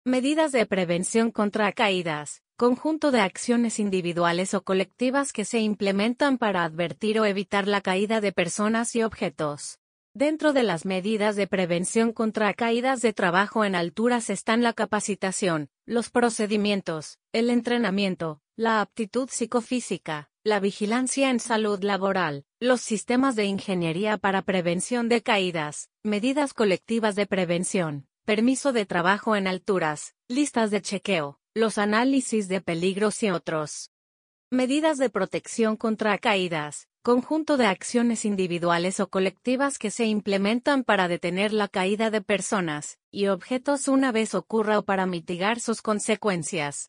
Medidas de prevención contra caídas. Conjunto de acciones individuales o colectivas que se implementan para advertir o evitar la caída de personas y objetos. Dentro de las medidas de prevención contra caídas de trabajo en alturas están la capacitación, los procedimientos, el entrenamiento, la aptitud psicofísica, la vigilancia en salud laboral, los sistemas de ingeniería para prevención de caídas, medidas colectivas de prevención, permiso de trabajo en alturas, listas de chequeo, los análisis de peligros y otros. Medidas de protección contra caídas. Conjunto de acciones individuales o colectivas que se implementan para detener la caída de personas y objetos una vez ocurra o para mitigar sus consecuencias.